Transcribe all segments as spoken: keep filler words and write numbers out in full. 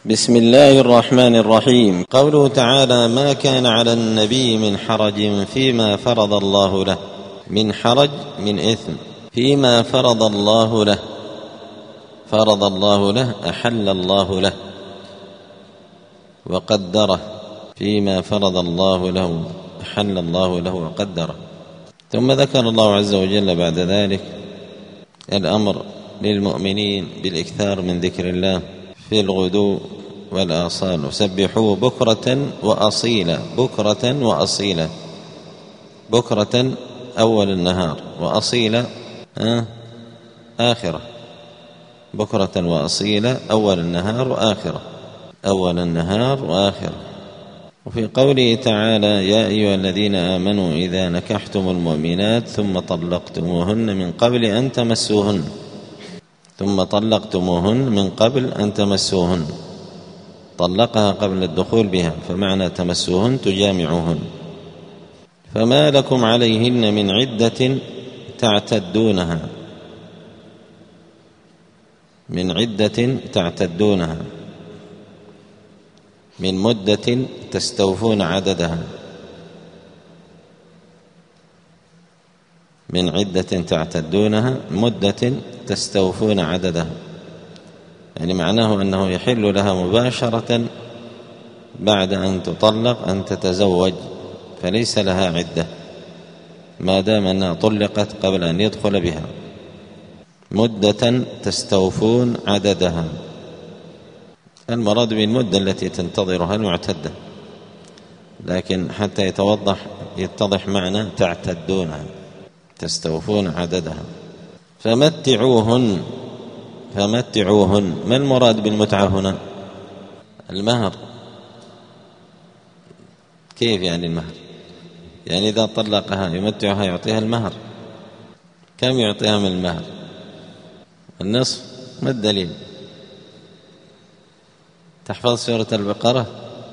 بسم الله الرحمن الرحيم. قوله تعالى: ما كان على النبي من حرج فيما فرض الله له. من حرج من إثم فيما فرض الله له، فرض الله له أحل الله له وقدره، فيما فرض الله له أحل الله له وقدره. ثم ذكر الله عز وجل بعد ذلك الأمر للمؤمنين بالإكثار من ذكر الله في الغدو والآصال، وسبحوه بكرة وأصيلا. بكرة وأصيلا، بكرة أول النهار، وأصيلا آخرة. بكرة وأصيلا أول النهار وآخرة، أول النهار وآخرة. وفي قوله تعالى: يا أيها الذين آمنوا إذا نكحتم المؤمنات ثم طلقتموهن من قبل أن تمسوهن، ثم طلقتموهن من قبل أن تمسوهن، طلقها قبل الدخول بها، فمعنى تمسوهن تجامعوهن. فما لكم عليهن من عدة تعتدونها، من عدة تعتدونها، من مدة تستوفون عددها، من عدة تعتدونها، مدة تستوفون عددها. يعني معناه أنه يحل لها مباشرة بعد أن تطلق أن تتزوج، فليس لها عدة ما دام أنها طلقت قبل أن يدخل بها. مدة تستوفون عددها، المراد بالمدة التي تنتظرها المعتدة، لكن حتى يتوضح يتضح معنى تعتدونها، تستوفون عددها. فمتعوهن، فمتعوهن. ما المراد بالمتعة هنا؟ المهر. كيف يعني المهر؟ يعني إذا طلقها يمتعها يعطيها المهر. كم يعطيها من المهر؟ النصف. ما الدليل؟ تحفظ سورة البقرة؟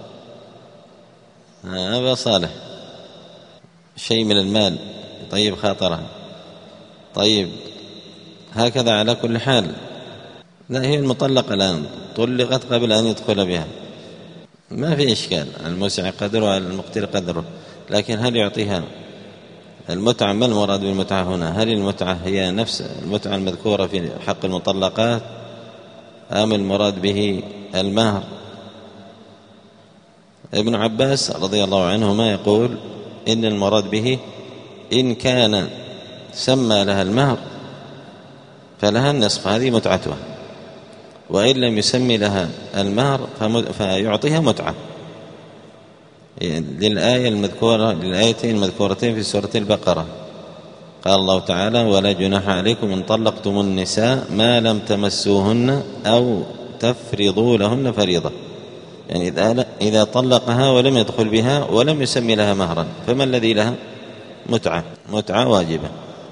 أبا صالح، شيء من المال طيب خاطرها. طيب هكذا على كل حال. لا، هي المطلقة الآن طلقت قبل أن يدخل بها، ما في إشكال، الموسع قدره على المقتر قدره. لكن هل يعطيها المتعة؟ ما المراد بالمتعة هنا؟ هل المتعة هي نفس المتعة المذكورة في حق المطلقات أم المراد به المهر؟ ابن عباس رضي الله عنهما يقول إن المراد به إن كان سمى لها المهر فلها النصف، هذه متعتها، وإن لم يسمي لها المهر فيعطيها متعة، للآية المذكورة، للآيتين المذكورتين في سورة البقرة. قال الله تعالى: ولا جناح عليكم إن طلقتم النساء ما لم تمسوهن أو تفرضوا لهن فريضة. يعني إذا طلقها ولم يدخل بها ولم يسمي لها مهرا، فما الذي لها؟ متعة، متعة واجبة.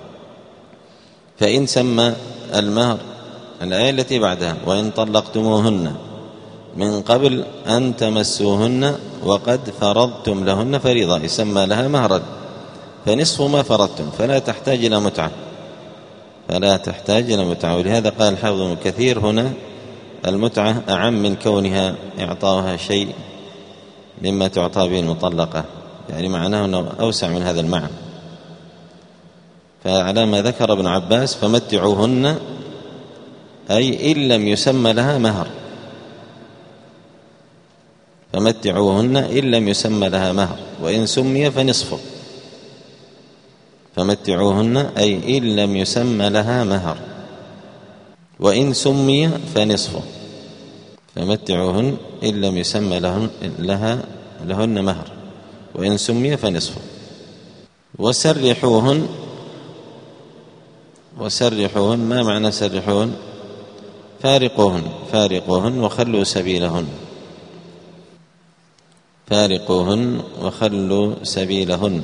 فإن سمى المهر، الآية التي بعدها: وإن طلقتموهن من قبل أن تمسوهن وقد فرضتم لهن فريضة، يسمى لها مهرا، فنصف ما فرضتم، فلا تحتاج إلى متعة، فلا تحتاج إلى متعة. ولهذا قال الحافظ ابن كثير هنا: المتعة أعم من كونها إعطاها شيء مما تعطى به المطلقة، يعني معناه أنه أوسع من هذا المعنى. فعلى ما ذكر ابن عباس: فمتعوهن، أي إن لم يسمى لها مهر، فمتعوهن إن لم يسمى لها مهر، وإن سمي فنصفه. فمتعوهن أي إن لم يسمى لها مهر، وإن سمي فنصفه. فمتعوهن إن لم يسمى لهن, لها لهن مهر، وإن سمي فنصفه. وسرحوهن، وسرحوهن ما معنى سرحوهن؟ فارقوهن، فارقوهن وخلوا سبيلهن، فارقوهن وخلوا سبيلهن.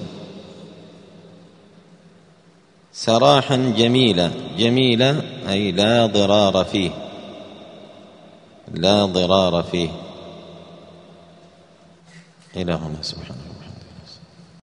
سراحا جميلا، جميلا أي لا ضرار فيه، لا ضرار فيه. إلى هنا سبحانه.